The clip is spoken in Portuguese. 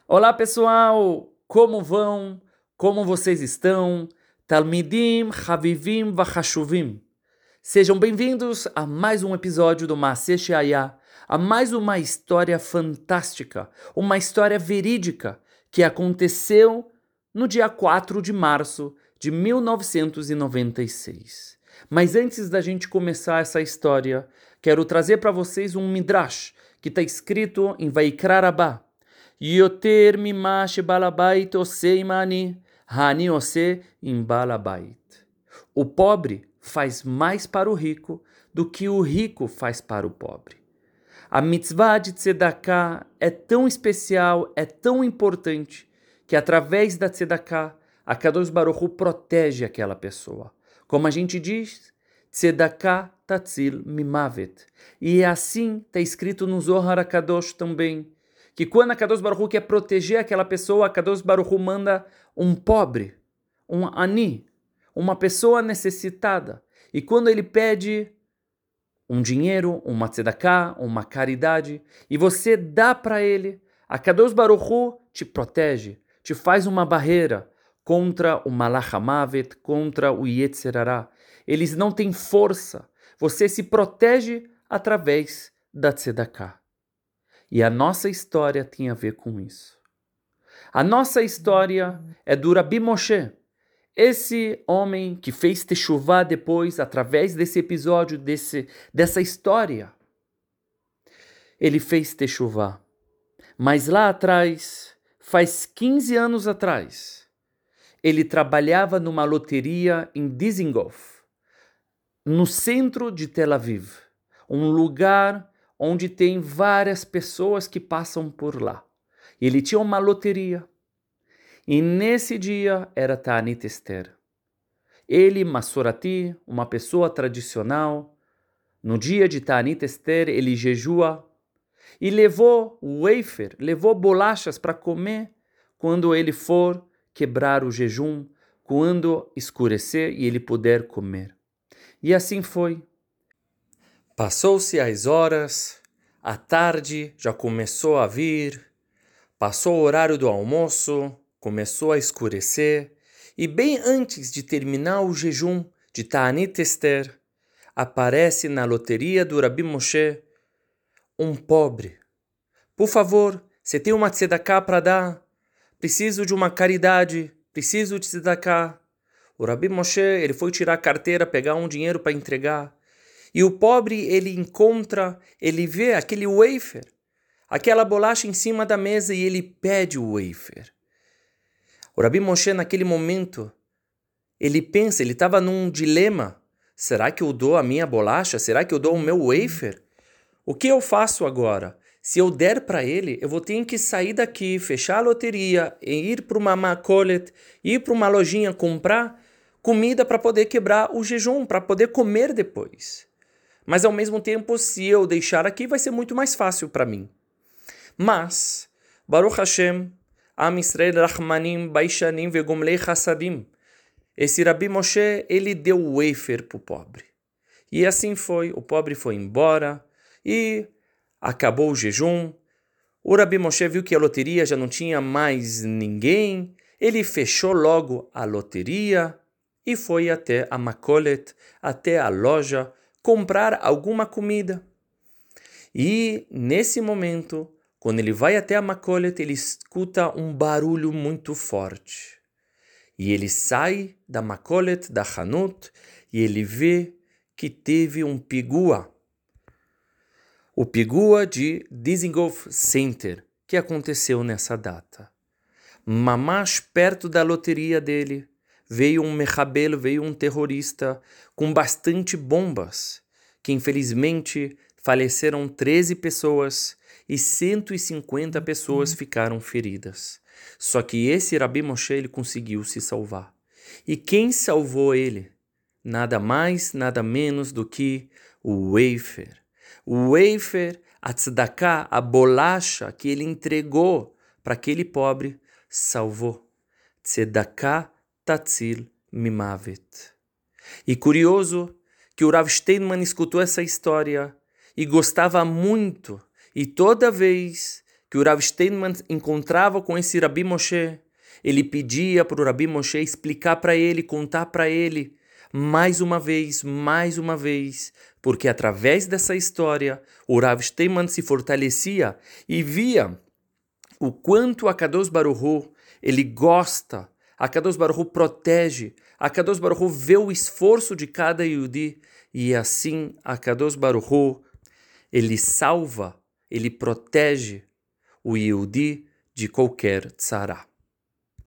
Olá pessoal, como vão? Como vocês estão? Talmidim, Havivim, Vachashuvim. Sejam bem-vindos a mais um episódio do Maaseh She'aya, a mais uma história fantástica, uma história verídica que aconteceu no dia 4 de março de 1996. Mas antes da gente começar essa história, quero trazer para vocês um midrash que está escrito em Vaikra Rabbah. Yoter mima shebalabait oseh imani, hani oseh im balabait. O pobre faz mais para o rico do que o rico faz para o pobre. A mitzvah de tzedakah é tão especial, é tão importante, que através da tzedakah, a Kadosh Baruch Hu protege aquela pessoa. Como a gente diz, tzedakah tatzil mimavet. E assim está escrito no Zohar HaKadosh também, que quando a Kadosh Baruch Hu quer proteger aquela pessoa, a Kadosh Baruch Hu manda um pobre, um ani, uma pessoa necessitada. E quando ele pede um dinheiro, uma tzedakah, uma caridade, e você dá para ele, a Kadosh Baruch Hu te protege, te faz uma barreira contra o Malach HaMavet, contra o Yetzer Hara. Eles não têm força. Você se protege através da tzedakah. E a nossa história tem a ver com isso. A nossa história é do Rabi Moshe, esse homem que fez techuvá depois, através desse episódio, dessa história. Ele fez techuvá. Mas lá atrás, faz 15 anos atrás, ele trabalhava numa loteria em Dizengoff, no centro de Tel Aviv, um lugar onde tem várias pessoas que passam por lá. Ele tinha uma loteria. E nesse dia era Ta'anit Esther. Ele, Masorati, uma pessoa tradicional, no dia de Ta'anit Esther, ele jejua e levou wafer, levou bolachas para comer quando ele for quebrar o jejum, quando escurecer e ele puder comer. E assim foi. Passou-se as horas, a tarde já começou a vir, passou o horário do almoço, começou a escurecer, e bem antes de terminar o jejum de Ta'anit Esther, aparece na loteria do Rabi Moshe um pobre. Por favor, você tem uma tzedakah para dar? Preciso de uma caridade, preciso de tzedakah. O Rabi Moshe, ele foi tirar a carteira, pegar um dinheiro para entregar. E o pobre, ele vê aquele wafer, aquela bolacha em cima da mesa e ele pede o wafer. O Rabi Moshe, naquele momento, ele pensa, ele estava num dilema. Será que eu dou a minha bolacha? Será que eu dou o meu wafer? O que eu faço agora? Se eu der para ele, eu vou ter que sair daqui, fechar a loteria, ir para uma makolet, ir para uma lojinha comprar comida para poder quebrar o jejum, para poder comer depois. Mas ao mesmo tempo, se eu deixar aqui, vai ser muito mais fácil para mim. Mas, Baruch Hashem, Am Yisrael Rachmanim, Baishanim, Vegomlei Chassadim. Esse Rabi Moshe, ele deu o wafer para o pobre. E assim foi, o pobre foi embora e acabou o jejum. O Rabi Moshe viu que a loteria já não tinha mais ninguém. Ele fechou logo a loteria e foi até a makolet, até a loja, comprar alguma comida. E nesse momento, quando ele vai até a makolet, ele escuta um barulho muito forte. E ele sai da makolet, da Hanut, e ele vê que teve um pigua. O pigua de Dizengoff Center, que aconteceu nessa data. Mamash perto da loteria dele, veio um mechabel, veio um terrorista com bastante bombas, que infelizmente faleceram 13 pessoas e 150 pessoas ficaram feridas. Só que esse Rabi Moshe, ele conseguiu se salvar. E quem salvou ele? Nada mais, nada menos do que o wafer. O wafer, a tzedakah, a bolacha que ele entregou para aquele pobre, salvou. Tzedakah tatzil mimavet. E curioso que o Rav Steinman escutou essa história e gostava muito. E toda vez que o Rav Steinman encontrava com esse Rabi Moshe, ele pedia para o Rabi Moshe explicar para ele, contar para ele, mais uma vez, porque através dessa história, o Rav Steinman se fortalecia e via o quanto a Kadosh Baruch Hu, ele gosta, a Kadosh Baruch Hu protege, a Kadosh Baruch Hu vê o esforço de cada Yehudi, e assim a Kadosh Baruch Hu, ele salva, ele protege o Yehudi de qualquer tzara.